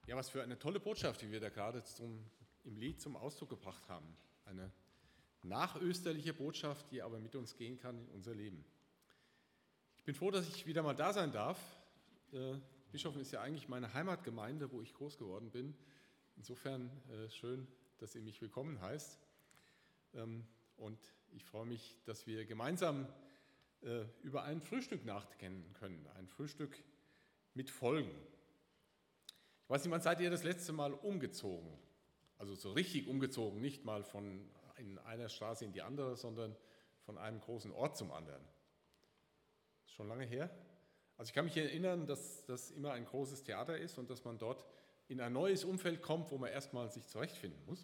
Ja, was für eine tolle Botschaft, die wir da gerade im Lied zum Ausdruck gebracht haben. Eine nachösterliche Botschaft, die aber mit uns gehen kann in unser Leben. Ich bin froh, dass ich wieder mal da sein darf. Bischofn ist ja eigentlich meine Heimatgemeinde, wo ich groß geworden bin. Insofern schön, dass ihr mich willkommen heißt. Und ich freue mich, dass wir gemeinsam über ein Frühstück nachdenken können. Ein Frühstück mit Folgen. Ich weiß nicht, wann seid ihr das letzte Mal umgezogen? Also so richtig umgezogen, nicht mal von in einer Straße in die andere, sondern von einem großen Ort zum anderen. Ist schon lange her? Also ich kann mich erinnern, dass das immer ein großes Theater ist und dass man dort in ein neues Umfeld kommt, wo man erstmal sich zurechtfinden muss.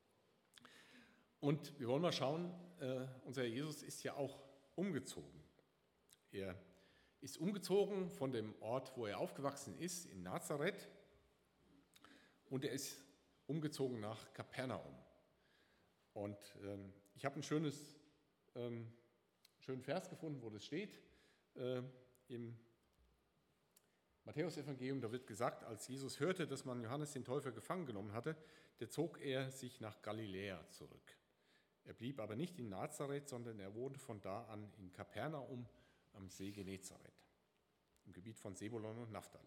Und wir wollen mal schauen, unser Jesus ist ja auch umgezogen. Er ist umgezogen von dem Ort, wo er aufgewachsen ist, in Nazareth. Und er ist umgezogen nach Kapernaum. Und ich habe einen schönen Vers gefunden, wo das steht. Im Matthäus-Evangelium, da wird gesagt, als Jesus hörte, dass man Johannes den Täufer gefangen genommen hatte, da zog er sich nach Galiläa zurück. Er blieb aber nicht in Nazareth, sondern er wohnte von da an in Kapernaum am See Genezareth, im Gebiet von Sebulon und Naphtali.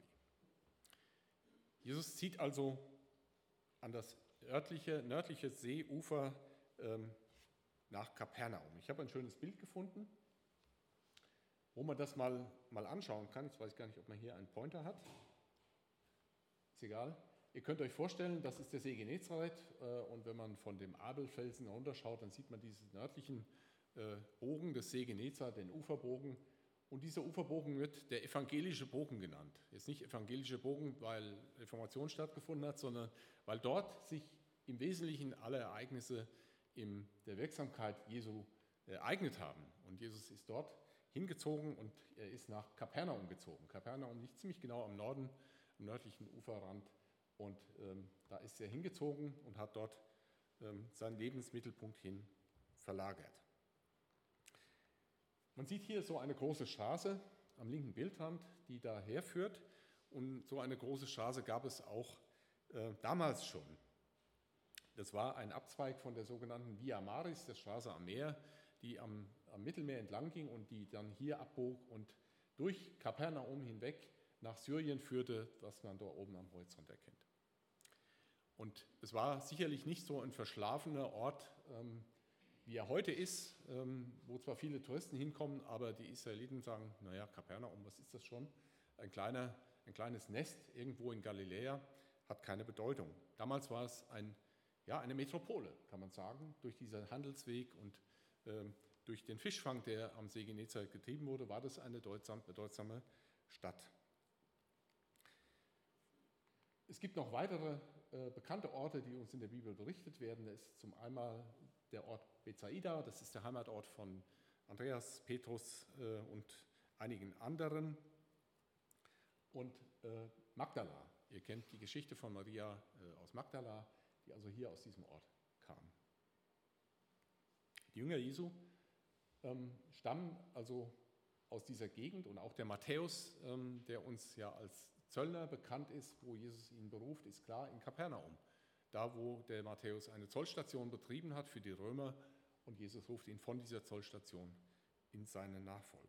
Jesus zieht also an das nördliche Seeufer nach Kapernaum. Ich habe ein schönes Bild gefunden, wo man das mal anschauen kann. Jetzt weiß ich gar nicht, ob man hier einen Pointer hat. Ist egal. Ihr könnt euch vorstellen, das ist der See Genezareth und wenn man von dem Abelfelsen runterschaut, dann sieht man diesen nördlichen Bogen des See Genezareth, den Uferbogen. Und dieser Uferbogen wird der evangelische Bogen genannt. Jetzt nicht evangelischer Bogen, weil Reformation stattgefunden hat, sondern weil dort sich im Wesentlichen alle Ereignisse in der Wirksamkeit Jesu ereignet haben. Und Jesus ist dort hingezogen und er ist nach Kapernaum gezogen. Kapernaum liegt ziemlich genau am Norden, am nördlichen Uferrand. Und da ist er hingezogen und hat dort seinen Lebensmittelpunkt hin verlagert. Man sieht hier so eine große Straße am linken Bildrand, die daher führt. Und so eine große Straße gab es auch damals schon. Das war ein Abzweig von der sogenannten Via Maris, der Straße am Meer, die am Mittelmeer entlang ging und die dann hier abbog und durch Kapernaum hinweg nach Syrien führte, was man dort oben am Horizont erkennt. Und es war sicherlich nicht so ein verschlafener Ort, wie er heute ist, wo zwar viele Touristen hinkommen, aber die Israeliten sagen, naja, Kapernaum, was ist das schon? Ein kleines Nest irgendwo in Galiläa hat keine Bedeutung. Damals war es eine Metropole, kann man sagen, durch diesen Handelsweg und durch den Fischfang, der am See Genezareth getrieben wurde, war das eine bedeutsame Stadt. Es gibt noch weitere bekannte Orte, die uns in der Bibel berichtet werden. Das ist zum einen der Ort Bethsaida, das ist der Heimatort von Andreas, Petrus und einigen anderen. Und Magdala, ihr kennt die Geschichte von Maria aus Magdala, die also hier aus diesem Ort kam. Die Jünger Jesu stammen also aus dieser Gegend und auch der Matthäus, der uns ja als Zöllner bekannt ist, wo Jesus ihn beruft, ist klar in Kapernaum. Da, wo der Matthäus eine Zollstation betrieben hat für die Römer und Jesus ruft ihn von dieser Zollstation in seine Nachfolge.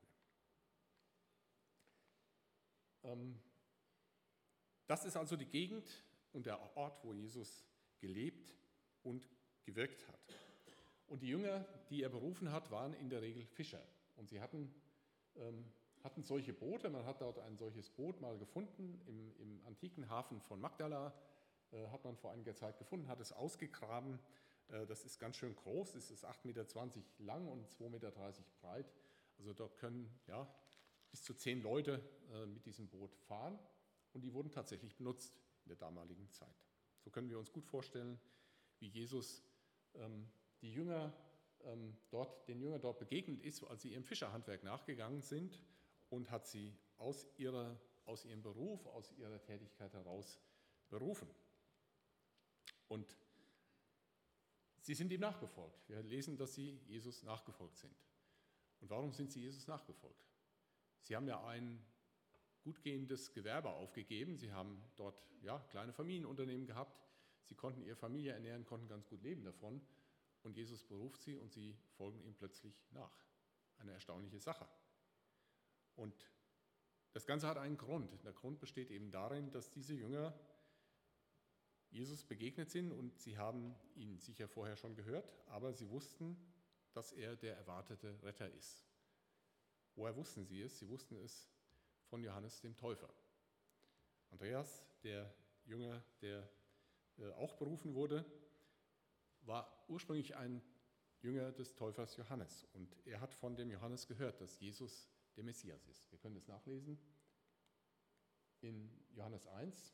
Das ist also die Gegend und der Ort, wo Jesus gelebt und gewirkt hat. Und die Jünger, die er berufen hat, waren in der Regel Fischer. Und sie hatten solche Boote, man hat dort ein solches Boot mal gefunden, im antiken Hafen von Magdala, hat man vor einiger Zeit gefunden, hat es ausgegraben. Das ist ganz schön groß, es ist 8,20 Meter lang und 2,30 Meter breit. Also dort können bis zu 10 Leute mit diesem Boot fahren und die wurden tatsächlich benutzt in der damaligen Zeit. So können wir uns gut vorstellen, wie Jesus den Jüngern dort begegnet ist, als sie ihrem Fischerhandwerk nachgegangen sind und hat sie aus ihrem Beruf, aus ihrer Tätigkeit heraus berufen. Und sie sind ihm nachgefolgt. Wir lesen, dass sie Jesus nachgefolgt sind. Und warum sind sie Jesus nachgefolgt? Sie haben ja einen gut gehendes Gewerbe aufgegeben. Sie haben dort kleine Familienunternehmen gehabt. Sie konnten ihre Familie ernähren, konnten ganz gut leben davon. Und Jesus beruft sie und sie folgen ihm plötzlich nach. Eine erstaunliche Sache. Und das Ganze hat einen Grund. Der Grund besteht eben darin, dass diese Jünger Jesus begegnet sind und sie haben ihn sicher vorher schon gehört, aber sie wussten, dass er der erwartete Retter ist. Woher wussten sie es? Sie wussten es von Johannes dem Täufer. Andreas, der Jünger, der auch berufen wurde, war ursprünglich ein Jünger des Täufers Johannes und er hat von dem Johannes gehört, dass Jesus der Messias ist. Wir können das nachlesen in Johannes 1.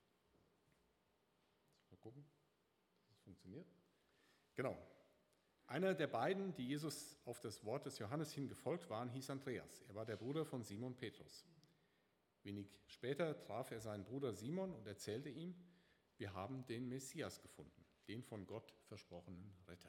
Mal gucken, dass es funktioniert. Genau. Einer der beiden, die Jesus auf das Wort des Johannes hin gefolgt waren, hieß Andreas. Er war der Bruder von Simon Petrus. Wenig später traf er seinen Bruder Simon und erzählte ihm, wir haben den Messias gefunden, den von Gott versprochenen Retter.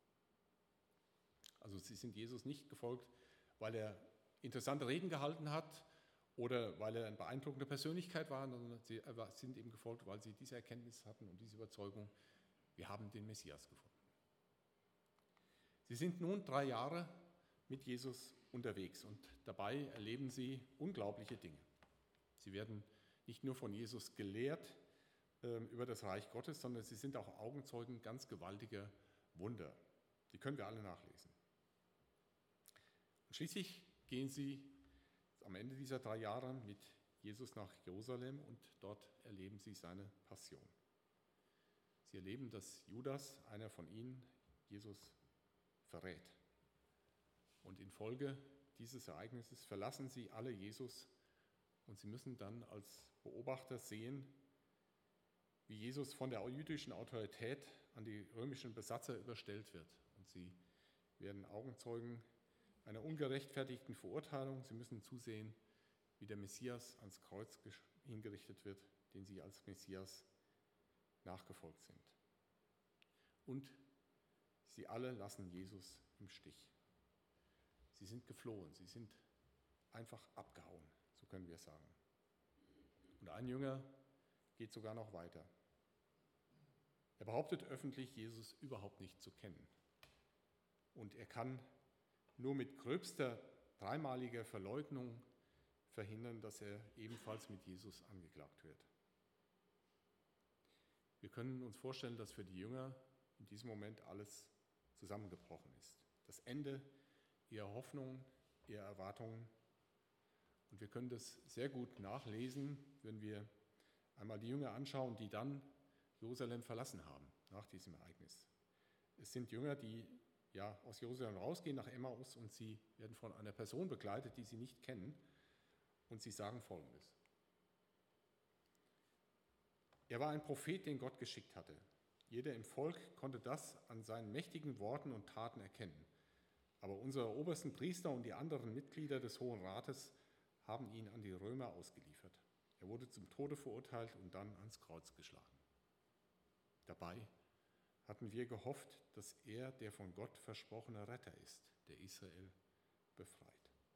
Also sie sind Jesus nicht gefolgt, weil er interessante Reden gehalten hat oder weil er eine beeindruckende Persönlichkeit war, sondern sie sind ihm gefolgt, weil sie diese Erkenntnis hatten und diese Überzeugung, wir haben den Messias gefunden. Sie sind nun 3 Jahre mit Jesus unterwegs und dabei erleben sie unglaubliche Dinge. Sie werden nicht nur von Jesus gelehrt über das Reich Gottes, sondern sie sind auch Augenzeugen ganz gewaltiger Wunder. Die können wir alle nachlesen. Und schließlich gehen sie am Ende dieser 3 Jahre mit Jesus nach Jerusalem und dort erleben sie seine Passion. Sie erleben, dass Judas, einer von ihnen, Jesus verrät. Und infolge dieses Ereignisses verlassen sie alle Jesus und sie müssen dann als Beobachter sehen, wie Jesus von der jüdischen Autorität an die römischen Besatzer überstellt wird. Und sie werden Augenzeugen einer ungerechtfertigten Verurteilung. Sie müssen zusehen, wie der Messias ans Kreuz hingerichtet wird, den sie als Messias nachgefolgt sind. Und sie alle lassen Jesus im Stich. Sie sind geflohen, sie sind einfach abgehauen, so können wir sagen. Und ein Jünger geht sogar noch weiter. Er behauptet öffentlich, Jesus überhaupt nicht zu kennen. Und er kann nur mit gröbster dreimaliger Verleugnung verhindern, dass er ebenfalls mit Jesus angeklagt wird. Wir können uns vorstellen, dass für die Jünger in diesem Moment alles zusammengebrochen ist. Das Ende ihrer Hoffnung, ihrer Erwartungen. Und wir können das sehr gut nachlesen, wenn wir einmal die Jünger anschauen, die dann Jerusalem verlassen haben nach diesem Ereignis. Es sind Jünger, die aus Jerusalem rausgehen nach Emmaus und sie werden von einer Person begleitet, die sie nicht kennen. Und sie sagen Folgendes. Er war ein Prophet, den Gott geschickt hatte. Jeder im Volk konnte das an seinen mächtigen Worten und Taten erkennen. Aber unsere obersten Priester und die anderen Mitglieder des Hohen Rates haben ihn an die Römer ausgeliefert. Er wurde zum Tode verurteilt und dann ans Kreuz geschlagen. Dabei hatten wir gehofft, dass er der von Gott versprochene Retter ist, der Israel befreit.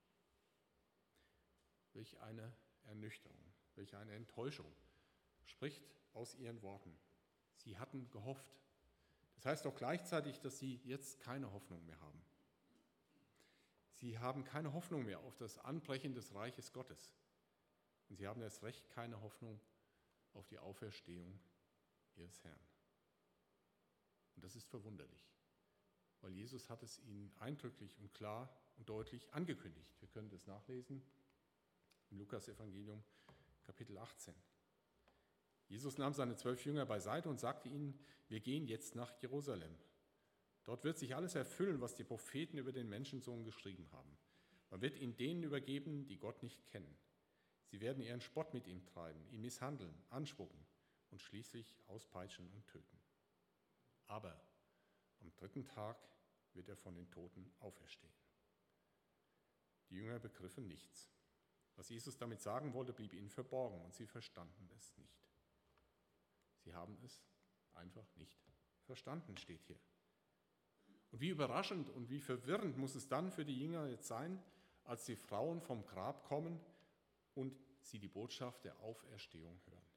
Welch eine Ernüchterung, welch eine Enttäuschung spricht aus ihren Worten. Sie hatten gehofft. Das heißt auch gleichzeitig, dass sie jetzt keine Hoffnung mehr haben. Sie haben keine Hoffnung mehr auf das Anbrechen des Reiches Gottes. Und sie haben erst recht keine Hoffnung auf die Auferstehung ihres Herrn. Und das ist verwunderlich, weil Jesus hat es ihnen eindrücklich und klar und deutlich angekündigt. Wir können das nachlesen im Lukas-Evangelium, Kapitel 18. Jesus nahm seine 12 Jünger beiseite und sagte ihnen, wir gehen jetzt nach Jerusalem. Dort wird sich alles erfüllen, was die Propheten über den Menschensohn geschrieben haben. Man wird ihn denen übergeben, die Gott nicht kennen. Sie werden ihren Spott mit ihm treiben, ihn misshandeln, anspucken und schließlich auspeitschen und töten. Aber am 3. Tag wird er von den Toten auferstehen. Die Jünger begriffen nichts. Was Jesus damit sagen wollte, blieb ihnen verborgen und sie verstanden es nicht. Sie haben es einfach nicht verstanden, steht hier. Und wie überraschend und wie verwirrend muss es dann für die Jünger jetzt sein, als die Frauen vom Grab kommen und sie die Botschaft der Auferstehung hören.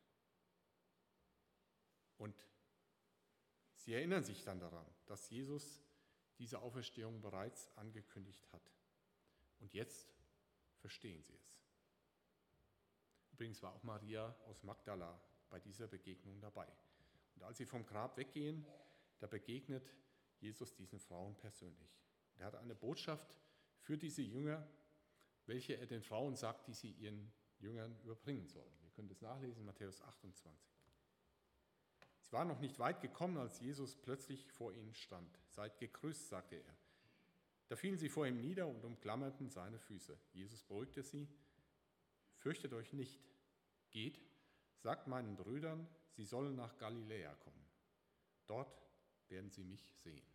Und sie erinnern sich dann daran, dass Jesus diese Auferstehung bereits angekündigt hat. Und jetzt verstehen sie es. Übrigens war auch Maria aus Magdala bei dieser Begegnung dabei. Und als sie vom Grab weggehen, da begegnet Jesus diesen Frauen persönlich. Er hat eine Botschaft für diese Jünger, welche er den Frauen sagt, die sie ihren Jüngern überbringen sollen. Ihr könnt es nachlesen, Matthäus 28. Sie waren noch nicht weit gekommen, als Jesus plötzlich vor ihnen stand. Seid gegrüßt, sagte er. Da fielen sie vor ihm nieder und umklammerten seine Füße. Jesus beruhigte sie. Fürchtet euch nicht. Geht, sagt meinen Brüdern, sie sollen nach Galiläa kommen. Dort werden sie mich sehen.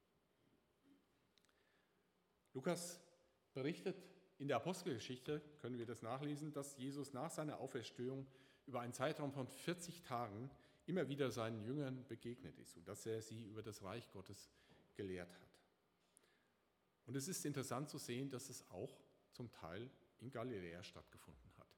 Lukas berichtet, in der Apostelgeschichte können wir das nachlesen, dass Jesus nach seiner Auferstehung über einen Zeitraum von 40 Tagen immer wieder seinen Jüngern begegnet ist und dass er sie über das Reich Gottes gelehrt hat. Und es ist interessant zu sehen, dass es auch zum Teil in Galiläa stattgefunden hat.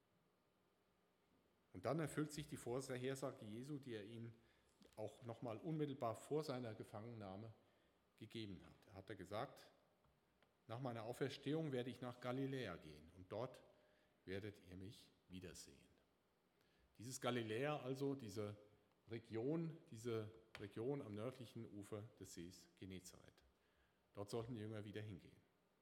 Und dann erfüllt sich die Vorhersage Jesu, die er ihnen auch nochmal unmittelbar vor seiner Gefangennahme gegeben hat. Er hat gesagt, nach meiner Auferstehung werde ich nach Galiläa gehen und dort werdet ihr mich wiedersehen. Dieses Galiläa, also diese Region am nördlichen Ufer des Sees Genezareth. Dort sollten die Jünger wieder hingehen.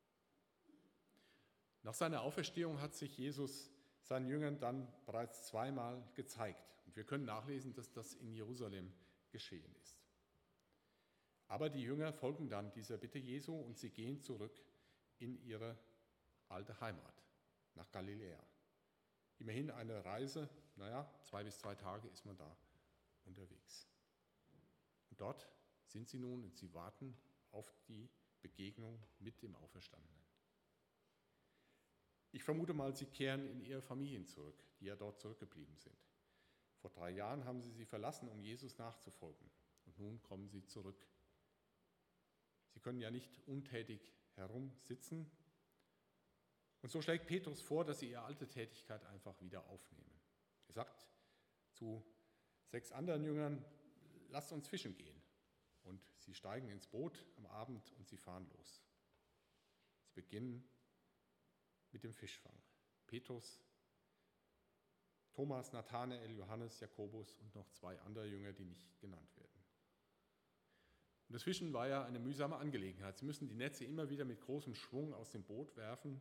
Nach seiner Auferstehung hat sich Jesus seinen Jüngern dann bereits zweimal gezeigt. Und wir können nachlesen, dass das in Jerusalem geschehen ist. Aber die Jünger folgen dann dieser Bitte Jesu und sie gehen zurück in ihre alte Heimat, nach Galiläa. Immerhin eine Reise, 2 bis 3 Tage ist man da unterwegs. Und dort sind sie nun und sie warten auf die Begegnung mit dem Auferstandenen. Ich vermute mal, sie kehren in ihre Familien zurück, die ja dort zurückgeblieben sind. Vor 3 Jahren haben sie verlassen, um Jesus nachzufolgen. Und nun kommen sie zurück. Sie können ja nicht untätig herumsitzen. Und so schlägt Petrus vor, dass sie ihre alte Tätigkeit einfach wieder aufnehmen. Er sagt zu 6 anderen Jüngern, lasst uns fischen gehen. Und sie steigen ins Boot am Abend und sie fahren los. Sie beginnen mit dem Fischfang. Petrus, Thomas, Nathanael, Johannes, Jakobus und noch 2 andere Jünger, die nicht genannt werden. Und das Fischen war ja eine mühsame Angelegenheit. Sie müssen die Netze immer wieder mit großem Schwung aus dem Boot werfen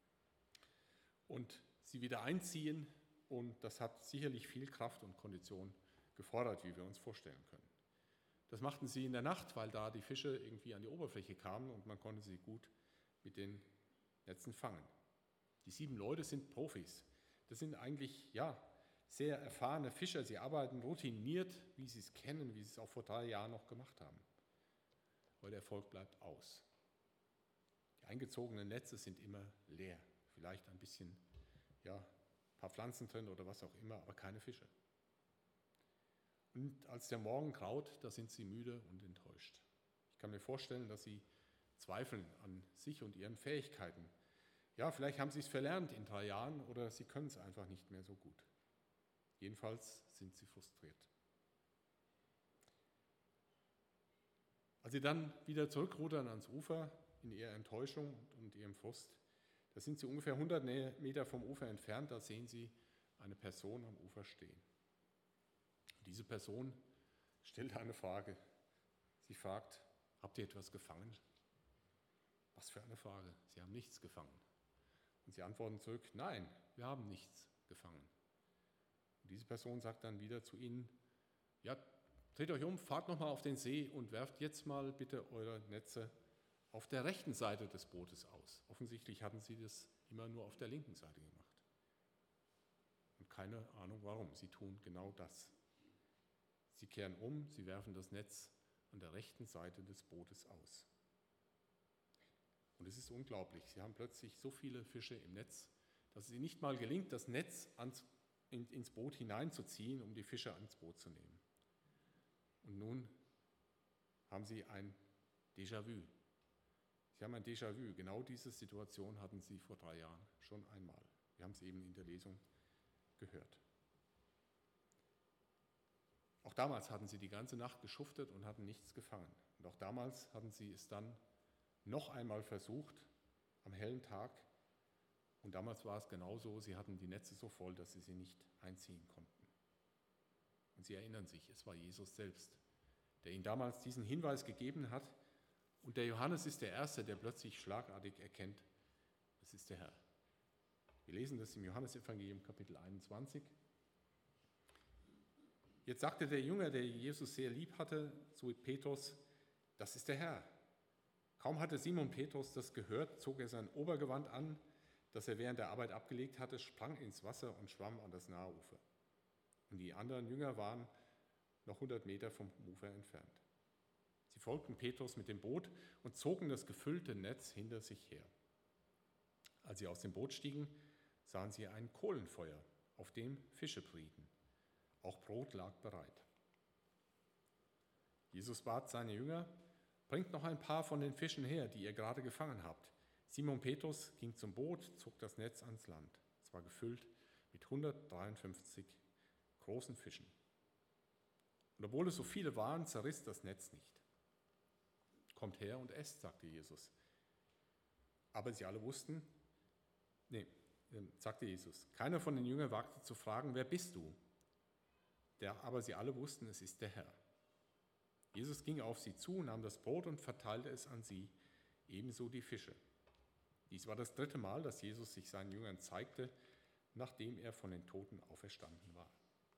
und sie wieder einziehen. Und das hat sicherlich viel Kraft und Kondition gefordert, wie wir uns vorstellen können. Das machten sie in der Nacht, weil da die Fische irgendwie an die Oberfläche kamen und man konnte sie gut mit den Netzen fangen. Die 7 Leute sind Profis. Das sind eigentlich sehr erfahrene Fischer. Sie arbeiten routiniert, wie sie es kennen, wie sie es auch vor 3 Jahren noch gemacht haben. Aber der Erfolg bleibt aus. Die eingezogenen Netze sind immer leer. Vielleicht ein bisschen, ein paar Pflanzen drin oder was auch immer, aber keine Fische. Und als der Morgen graut, da sind sie müde und enttäuscht. Ich kann mir vorstellen, dass sie zweifeln an sich und ihren Fähigkeiten. Ja, vielleicht haben sie es verlernt in 3 Jahren oder sie können es einfach nicht mehr so gut. Jedenfalls sind sie frustriert. Als sie dann wieder zurückrudern ans Ufer in ihrer Enttäuschung und ihrem Frust, da sind sie ungefähr 100 Meter vom Ufer entfernt, da sehen sie eine Person am Ufer stehen. Und diese Person stellt eine Frage. Sie fragt, habt ihr etwas gefangen? Was für eine Frage. Sie haben nichts gefangen. Und sie antworten zurück, nein, wir haben nichts gefangen. Und diese Person sagt dann wieder zu ihnen, dreht euch um, fahrt nochmal auf den See und werft jetzt mal bitte eure Netze auf der rechten Seite des Bootes aus. Offensichtlich hatten sie das immer nur auf der linken Seite gemacht. Und keine Ahnung warum, sie tun genau das. Sie kehren um, sie werfen das Netz an der rechten Seite des Bootes aus. Und es ist unglaublich, sie haben plötzlich so viele Fische im Netz, dass es ihnen nicht mal gelingt, das Netz ins Boot hineinzuziehen, um die Fische ans Boot zu nehmen. Und nun haben sie ein Déjà-vu. Sie haben ein Déjà-vu. Genau diese Situation hatten sie vor 3 Jahren schon einmal. Wir haben es eben in der Lesung gehört. Auch damals hatten sie die ganze Nacht geschuftet und hatten nichts gefangen. Und auch damals hatten sie es dann noch einmal versucht, am hellen Tag. Und damals war es genauso, sie hatten die Netze so voll, dass sie nicht einziehen konnten. Und sie erinnern sich, es war Jesus selbst, der ihnen damals diesen Hinweis gegeben hat. Und der Johannes ist der Erste, der plötzlich schlagartig erkennt, es ist der Herr. Wir lesen das im Johannesevangelium Kapitel 21. Jetzt sagte der Jünger, der Jesus sehr lieb hatte, zu Petrus, das ist der Herr. Kaum hatte Simon Petrus das gehört, zog er sein Obergewand an, das er während der Arbeit abgelegt hatte, sprang ins Wasser und schwamm an das nahe Ufer. Und die anderen Jünger waren noch 100 Meter vom Ufer entfernt. Sie folgten Petrus mit dem Boot und zogen das gefüllte Netz hinter sich her. Als sie aus dem Boot stiegen, sahen sie ein Kohlenfeuer, auf dem Fische brieten. Auch Brot lag bereit. Jesus bat seine Jünger, bringt noch ein paar von den Fischen her, die ihr gerade gefangen habt. Simon Petrus ging zum Boot, zog das Netz ans Land. Es war gefüllt mit 153 großen Fischen. Und obwohl es so viele waren, zerriss das Netz nicht. Kommt her und esst, sagte Jesus. Aber sie alle wussten, sagte Jesus, keiner von den Jüngern wagte zu fragen, wer bist du? Aber sie alle wussten, es ist der Herr. Jesus ging auf sie zu, nahm das Brot und verteilte es an sie, ebenso die Fische. Dies war das 3. Mal, dass Jesus sich seinen Jüngern zeigte, nachdem er von den Toten auferstanden war.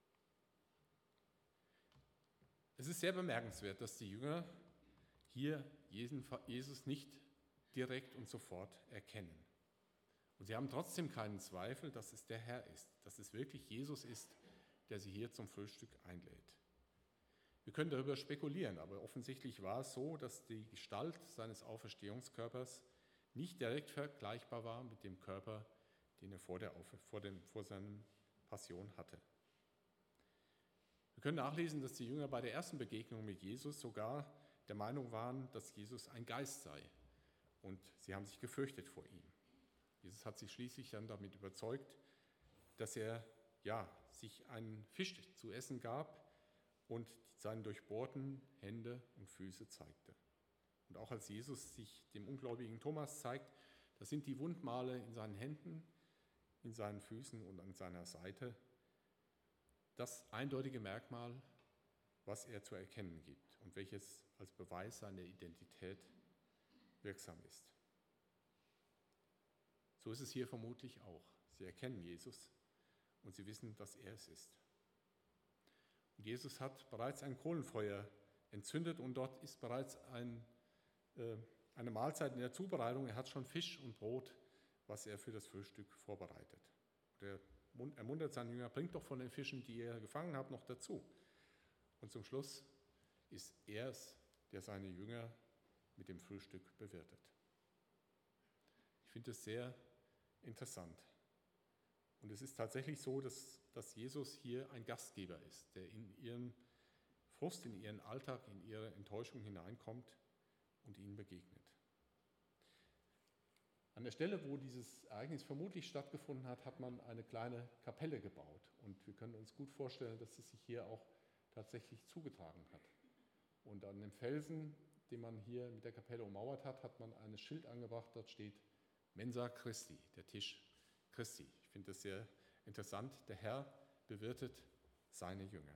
Es ist sehr bemerkenswert, dass die Jünger hier Jesus nicht direkt und sofort erkennen. Und sie haben trotzdem keinen Zweifel, dass es der Herr ist, dass es wirklich Jesus ist, der sie hier zum Frühstück einlädt. Wir können darüber spekulieren, aber offensichtlich war es so, dass die Gestalt seines Auferstehungskörpers nicht direkt vergleichbar war mit dem Körper, den er vor seiner Passion hatte. Wir können nachlesen, dass die Jünger bei der ersten Begegnung mit Jesus sogar der Meinung waren, dass Jesus ein Geist sei. Und sie haben sich gefürchtet vor ihm. Jesus hat sich schließlich dann damit überzeugt, dass er sich einen Fisch zu essen gab und seine durchbohrten Hände und Füße zeigte. Und auch als Jesus sich dem ungläubigen Thomas zeigt, da sind die Wundmale in seinen Händen, in seinen Füßen und an seiner Seite das eindeutige Merkmal, was er zu erkennen gibt und welches als Beweis seiner Identität wirksam ist. So ist es hier vermutlich auch. Sie erkennen Jesus und sie wissen, dass er es ist. Und Jesus hat bereits ein Kohlenfeuer entzündet und dort ist bereits eine Mahlzeit in der Zubereitung. Er hat schon Fisch und Brot, was er für das Frühstück vorbereitet. Er ermuntert seine Jünger, bringt doch von den Fischen, die ihr gefangen habt, noch dazu. Und zum Schluss ist er es, der seine Jünger mit dem Frühstück bewirtet. Ich finde es sehr interessant. Und es ist tatsächlich so, dass Jesus hier ein Gastgeber ist, der in ihren Frust, in ihren Alltag, in ihre Enttäuschung hineinkommt und ihnen begegnet. An der Stelle, wo dieses Ereignis vermutlich stattgefunden hat, hat man eine kleine Kapelle gebaut. Und wir können uns gut vorstellen, dass es sich hier auch tatsächlich zugetragen hat. Und an dem Felsen, den man hier mit der Kapelle ummauert hat, hat man ein Schild angebracht, dort steht Mensa Christi, der Tisch Christi. Ich finde das sehr interessant. Der Herr bewirtet seine Jünger.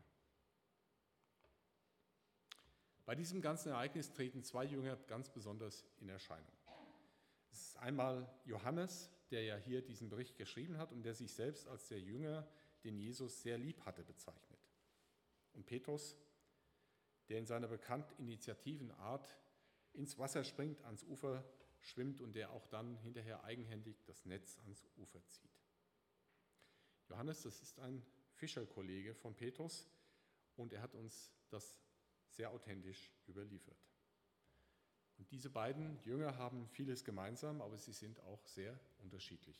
Bei diesem ganzen Ereignis treten 2 Jünger ganz besonders in Erscheinung. Es ist einmal Johannes, der ja hier diesen Bericht geschrieben hat und der sich selbst als der Jünger, den Jesus sehr lieb hatte, bezeichnet. Und Petrus, der in seiner bekannt initiativen Art ins Wasser springt, ans Ufer schwimmt und der auch dann hinterher eigenhändig das Netz ans Ufer zieht. Johannes, das ist ein Fischerkollege von Petrus und er hat uns das sehr authentisch überliefert. Und diese beiden Jünger haben vieles gemeinsam, aber sie sind auch sehr unterschiedlich.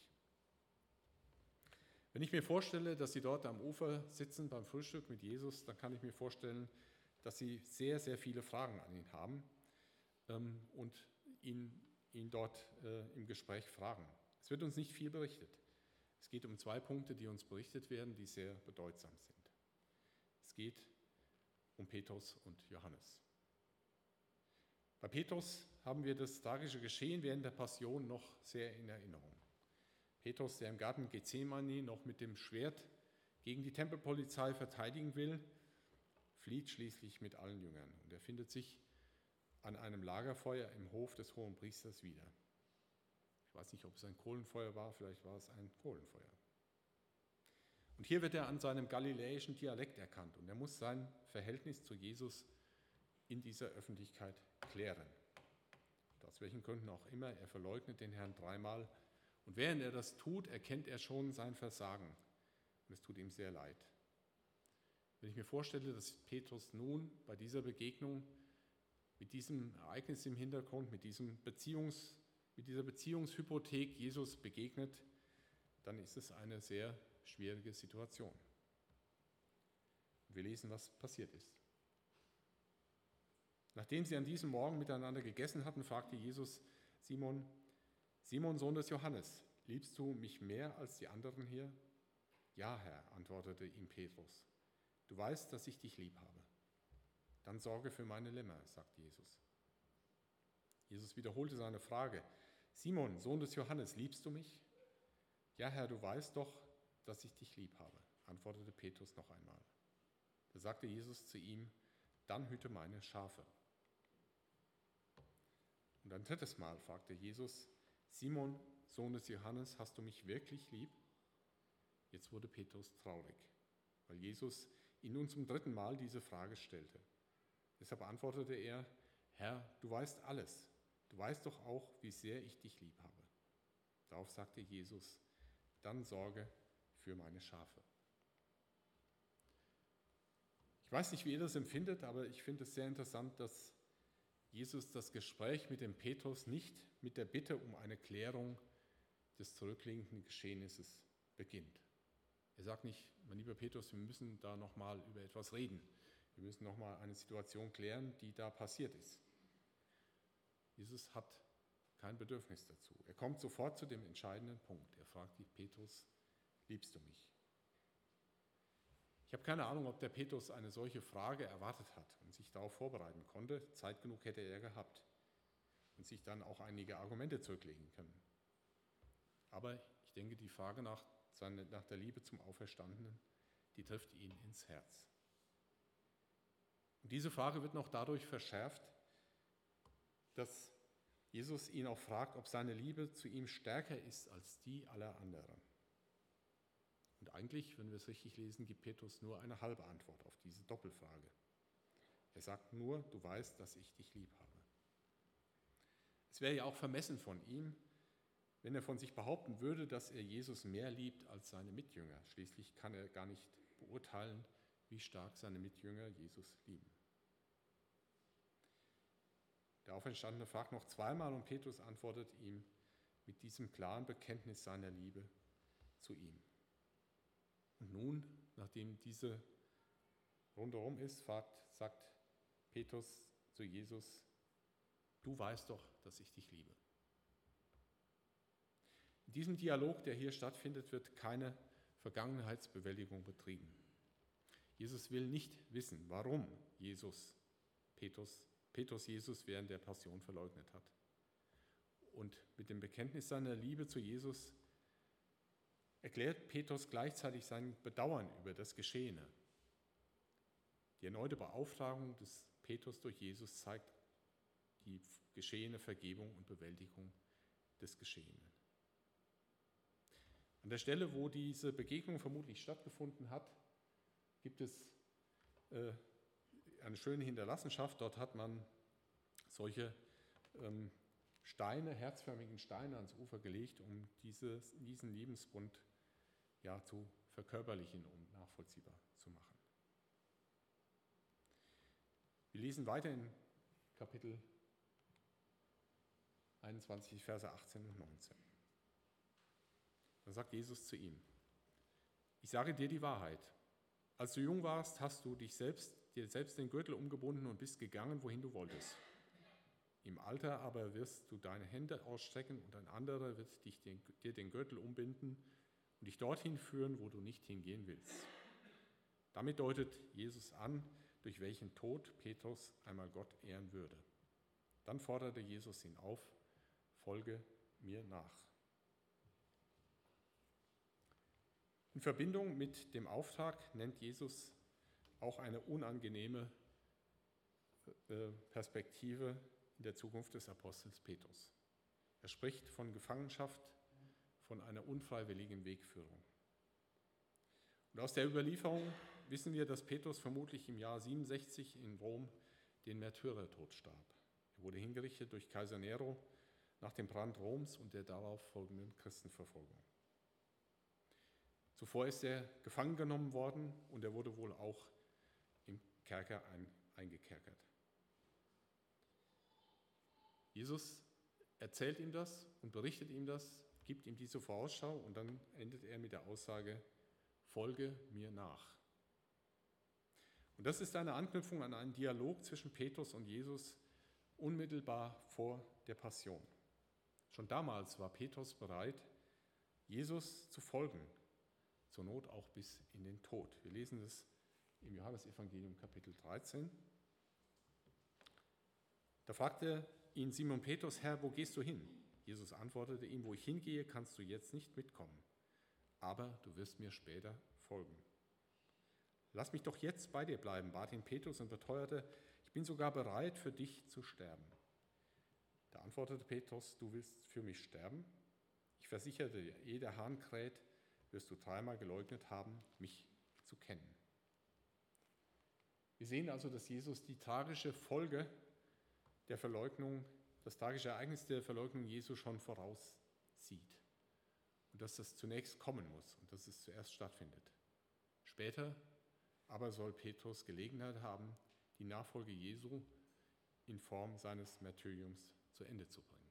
Wenn ich mir vorstelle, dass sie dort am Ufer sitzen beim Frühstück mit Jesus, dann kann ich mir vorstellen, dass sie sehr, sehr viele Fragen an ihn haben und ihn dort im Gespräch fragen. Es wird uns nicht viel berichtet. Es geht um 2 Punkte, die uns berichtet werden, die sehr bedeutsam sind. Es geht um Petrus und Johannes. Bei Petrus haben wir das tragische Geschehen während der Passion noch sehr in Erinnerung. Petrus, der im Garten Gethsemane noch mit dem Schwert gegen die Tempelpolizei verteidigen will, flieht schließlich mit allen Jüngern und er findet sich an einem Lagerfeuer im Hof des Hohenpriesters wieder. Ich weiß nicht, ob es ein Kohlenfeuer war, vielleicht war es ein Kohlenfeuer. Und hier wird er an seinem galiläischen Dialekt erkannt und er muss sein Verhältnis zu Jesus in dieser Öffentlichkeit klären. Und aus welchen Gründen auch immer, er verleugnet den Herrn 3-mal und während er das tut, erkennt er schon sein Versagen und es tut ihm sehr leid. Wenn ich mir vorstelle, dass Petrus nun bei dieser Begegnung mit diesem Ereignis im Hintergrund, mit dieser Beziehungshypothek Jesus begegnet, dann ist es eine sehr schwierige Situation. Wir lesen, was passiert ist. Nachdem sie an diesem Morgen miteinander gegessen hatten, fragte Jesus Simon, Simon, Sohn des Johannes, liebst du mich mehr als die anderen hier? Ja, Herr, antwortete ihm Petrus. Du weißt, dass ich dich lieb habe. Dann sorge für meine Lämmer, sagte Jesus. Jesus wiederholte seine Frage. Simon, Sohn des Johannes, liebst du mich? Ja, Herr, du weißt doch, dass ich dich lieb habe, antwortete Petrus noch einmal. Da sagte Jesus zu ihm, dann hüte meine Schafe. Und ein 3. Mal fragte Jesus, Simon, Sohn des Johannes, hast du mich wirklich lieb? Jetzt wurde Petrus traurig, weil Jesus ihn nun zum 3. Mal diese Frage stellte. Deshalb antwortete er, Herr, du weißt alles. Du weißt doch auch, wie sehr ich dich lieb habe. Darauf sagte Jesus, dann sorge für meine Schafe. Ich weiß nicht, wie ihr das empfindet, aber ich finde es sehr interessant, dass Jesus das Gespräch mit dem Petrus nicht mit der Bitte um eine Klärung des zurückliegenden Geschehnisses beginnt. Er sagt nicht, mein lieber Petrus, wir müssen da nochmal über etwas reden. Wir müssen nochmal eine Situation klären, die da passiert ist. Jesus hat kein Bedürfnis dazu. Er kommt sofort zu dem entscheidenden Punkt. Er fragt Petrus, liebst du mich? Ich habe keine Ahnung, ob der Petrus eine solche Frage erwartet hat und sich darauf vorbereiten konnte. Zeit genug hätte er gehabt und sich dann auch einige Argumente zurücklegen können. Aber ich denke, die Frage nach der Liebe zum Auferstandenen, die trifft ihn ins Herz. Und diese Frage wird noch dadurch verschärft, dass Jesus ihn auch fragt, ob seine Liebe zu ihm stärker ist als die aller anderen. Und eigentlich, wenn wir es richtig lesen, gibt Petrus nur eine halbe Antwort auf diese Doppelfrage. Er sagt nur, du weißt, dass ich dich lieb habe. Es wäre ja auch vermessen von ihm, wenn er von sich behaupten würde, dass er Jesus mehr liebt als seine Mitjünger. Schließlich kann er gar nicht beurteilen, wie stark seine Mitjünger Jesus lieben. Der Auferstandene fragt noch 2-mal und Petrus antwortet ihm mit diesem klaren Bekenntnis seiner Liebe zu ihm. Und nun, nachdem diese Runde rum ist, sagt Petrus zu Jesus, du weißt doch, dass ich dich liebe. In diesem Dialog, der hier stattfindet, wird keine Vergangenheitsbewältigung betrieben. Jesus will nicht wissen, warum Petrus Jesus während der Passion verleugnet hat. Und mit dem Bekenntnis seiner Liebe zu Jesus erklärt Petrus gleichzeitig sein Bedauern über das Geschehene. Die erneute Beauftragung des Petrus durch Jesus zeigt die geschehene Vergebung und Bewältigung des Geschehenen. An der Stelle, wo diese Begegnung vermutlich stattgefunden hat, gibt es eine schöne Hinterlassenschaft. Dort hat man solche herzförmigen Steine ans Ufer gelegt, um diesen Liebesbund zu verkörperlichen und nachvollziehbar zu machen. Wir lesen weiter in Kapitel 21, Verse 18 und 19. Da sagt Jesus zu ihm, ich sage dir die Wahrheit. Als du jung warst, hast du dir selbst den Gürtel umgebunden und bist gegangen, wohin du wolltest. Im Alter aber wirst du deine Hände ausstrecken und ein anderer wird dir den Gürtel umbinden und dich dorthin führen, wo du nicht hingehen willst. Damit deutet Jesus an, durch welchen Tod Petrus einmal Gott ehren würde. Dann forderte Jesus ihn auf, folge mir nach. In Verbindung mit dem Auftrag nennt Jesus auch eine unangenehme Perspektive in der Zukunft des Apostels Petrus. Er spricht von Gefangenschaft, von einer unfreiwilligen Wegführung. Und aus der Überlieferung wissen wir, dass Petrus vermutlich im Jahr 67 in Rom den Märtyrertod starb. Er wurde hingerichtet durch Kaiser Nero nach dem Brand Roms und der darauf folgenden Christenverfolgung. Zuvor ist er gefangen genommen worden und er wurde wohl auch im Kerker eingekerkert. Jesus erzählt ihm das und berichtet ihm das, gibt ihm diese Vorausschau und dann endet er mit der Aussage, folge mir nach. Und das ist eine Anknüpfung an einen Dialog zwischen Petrus und Jesus unmittelbar vor der Passion. Schon damals war Petrus bereit, Jesus zu folgen, zur Not auch bis in den Tod. Wir lesen das im Johannesevangelium Kapitel 13. Da fragte ihn Simon Petrus, Herr, wo gehst du hin? Jesus antwortete ihm, wo ich hingehe, kannst du jetzt nicht mitkommen, aber du wirst mir später folgen. Lass mich doch jetzt bei dir bleiben, bat ihn Petrus und beteuerte, ich bin sogar bereit, für dich zu sterben. Da antwortete Petrus, du willst für mich sterben? Ich versichere dir, ehe der Hahn kräht, wirst du 3-mal geleugnet haben, mich zu kennen. Wir sehen also, dass Jesus die tragische Folge der Verleugnung, das tragische Ereignis der Verleugnung Jesu schon voraussieht. Und dass das zunächst kommen muss und dass es zuerst stattfindet. Später aber soll Petrus Gelegenheit haben, die Nachfolge Jesu in Form seines Märtyriums zu Ende zu bringen.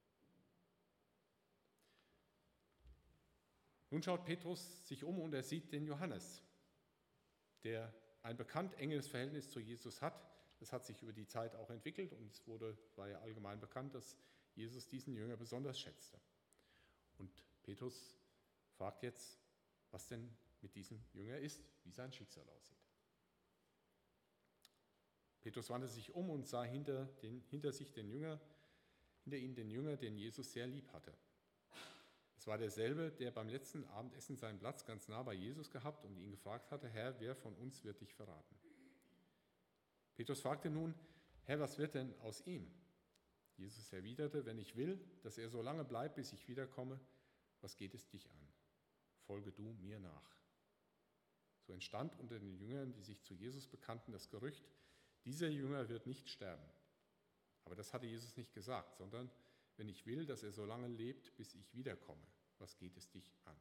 Nun schaut Petrus sich um und er sieht den Johannes, der ein bekannt enges Verhältnis zu Jesus hat. Das hat sich über die Zeit auch entwickelt und es war ja allgemein bekannt, dass Jesus diesen Jünger besonders schätzte. Und Petrus fragt jetzt, was denn mit diesem Jünger ist, wie sein Schicksal aussieht. Petrus wandte sich um und sah hinter ihm den Jünger, den Jesus sehr lieb hatte. Es war derselbe, der beim letzten Abendessen seinen Platz ganz nah bei Jesus gehabt und ihn gefragt hatte, Herr, wer von uns wird dich verraten? Petrus fragte nun, Herr, was wird denn aus ihm? Jesus erwiderte, wenn ich will, dass er so lange bleibt, bis ich wiederkomme, was geht es dich an? Folge du mir nach. So entstand unter den Jüngern, die sich zu Jesus bekannten, das Gerücht, dieser Jünger wird nicht sterben. Aber das hatte Jesus nicht gesagt, sondern wenn ich will, dass er so lange lebt, bis ich wiederkomme, was geht es dich an?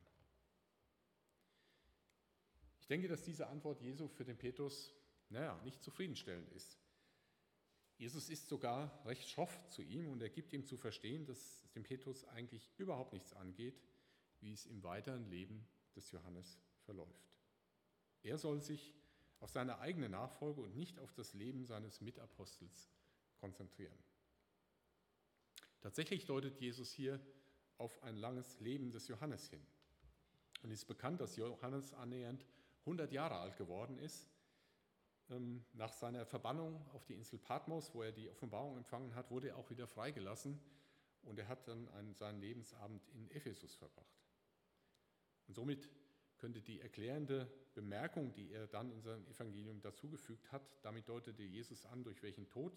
Ich denke, dass diese Antwort Jesu für den Petrus, nicht zufriedenstellend ist. Jesus ist sogar recht schroff zu ihm und er gibt ihm zu verstehen, dass es dem Petrus eigentlich überhaupt nichts angeht, wie es im weiteren Leben des Johannes verläuft. Er soll sich auf seine eigene Nachfolge und nicht auf das Leben seines Mitapostels konzentrieren. Tatsächlich deutet Jesus hier auf ein langes Leben des Johannes hin. Und es ist bekannt, dass Johannes annähernd 100 Jahre alt geworden ist. Nach seiner Verbannung auf die Insel Patmos, wo er die Offenbarung empfangen hat, wurde er auch wieder freigelassen und er hat dann seinen Lebensabend in Ephesus verbracht. Und somit könnte die erklärende Bemerkung, die er dann in seinem Evangelium dazugefügt hat, damit deutete Jesus an, durch welchen Tod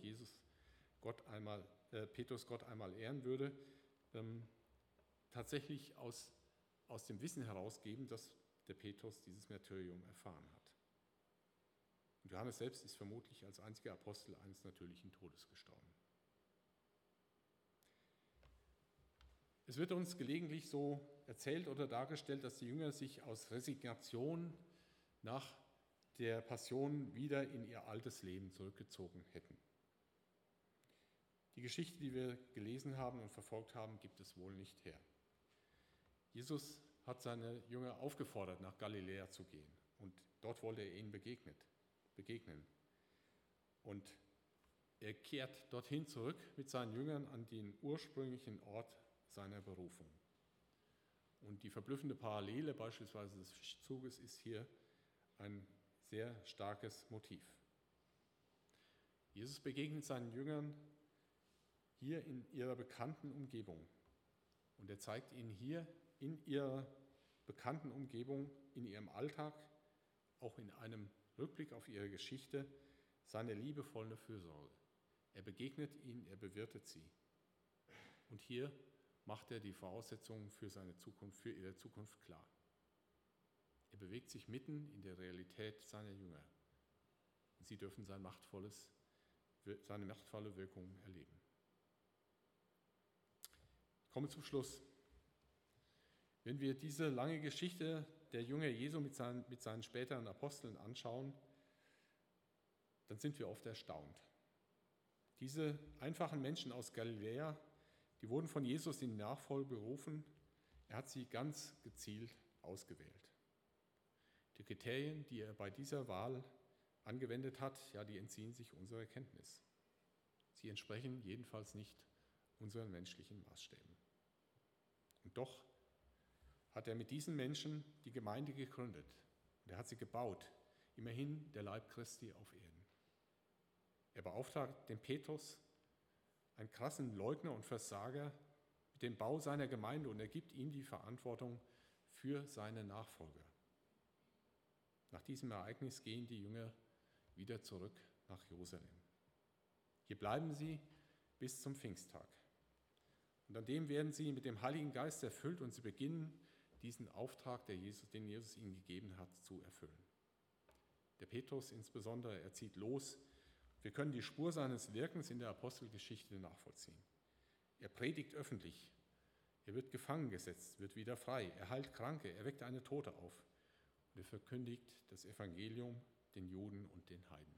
Petrus Gott einmal ehren würde, tatsächlich aus dem Wissen herausgeben, dass der Petrus dieses Märtyrium erfahren hat. Und Johannes selbst ist vermutlich als einziger Apostel eines natürlichen Todes gestorben. Es wird uns gelegentlich so erzählt oder dargestellt, dass die Jünger sich aus Resignation nach der Passion wieder in ihr altes Leben zurückgezogen hätten. Die Geschichte, die wir gelesen haben und verfolgt haben, gibt es wohl nicht her. Jesus hat seine Jünger aufgefordert, nach Galiläa zu gehen und dort wollte er ihnen begegnen. Und er kehrt dorthin zurück mit seinen Jüngern an den ursprünglichen Ort seiner Berufung. Und die verblüffende Parallele beispielsweise des Fischzuges ist hier ein sehr starkes Motiv. Jesus begegnet seinen Jüngern hier in ihrer bekannten Umgebung. Und er zeigt ihnen hier in ihrer bekannten Umgebung, in ihrem Alltag, auch in einem Rückblick auf ihre Geschichte, seine liebevolle Fürsorge. Er begegnet ihnen, er bewirtet sie. Und hier macht er die Voraussetzungen für seine Zukunft, für ihre Zukunft klar. Er bewegt sich mitten in der Realität seiner Jünger. Und sie dürfen seine machtvolle Wirkung erleben. Ich komme zum Schluss. Wenn wir diese lange Geschichte der Jünger Jesu mit seinen späteren Aposteln anschauen, dann sind wir oft erstaunt. Diese einfachen Menschen aus Galiläa, die wurden von Jesus in die Nachfolge berufen. Er hat sie ganz gezielt ausgewählt. Die Kriterien, die er bei dieser Wahl angewendet hat, ja, die entziehen sich unserer Kenntnis. Sie entsprechen jedenfalls nicht unseren menschlichen Maßstäben. Und doch hat er mit diesen Menschen die Gemeinde gegründet. Und er hat sie gebaut, immerhin der Leib Christi auf Erden. Er beauftragt den Petrus, einen krassen Leugner und Versager, mit dem Bau seiner Gemeinde und er gibt ihm die Verantwortung für seine Nachfolger. Nach diesem Ereignis gehen die Jünger wieder zurück nach Jerusalem. Hier bleiben sie bis zum Pfingsttag. Und an dem werden sie mit dem Heiligen Geist erfüllt und sie beginnen, diesen Auftrag, den Jesus ihnen gegeben hat, zu erfüllen. Der Petrus insbesondere, er zieht los. Wir können die Spur seines Wirkens in der Apostelgeschichte nachvollziehen. Er predigt öffentlich. Er wird gefangen gesetzt, wird wieder frei. Er heilt Kranke, er weckt eine Tote auf. Und er verkündigt das Evangelium den Juden und den Heiden.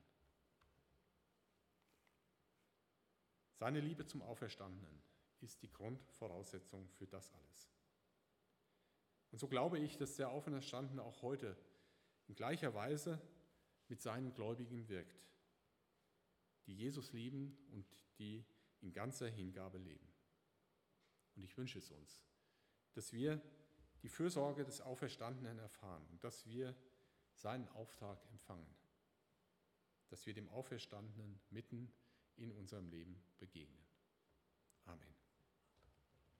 Seine Liebe zum Auferstandenen ist die Grundvoraussetzung für das alles. Und so glaube ich, dass der Auferstandene auch heute in gleicher Weise mit seinen Gläubigen wirkt, die Jesus lieben und die in ganzer Hingabe leben. Und ich wünsche es uns, dass wir die Fürsorge des Auferstandenen erfahren und dass wir seinen Auftrag empfangen, dass wir dem Auferstandenen mitten in unserem Leben begegnen. Amen.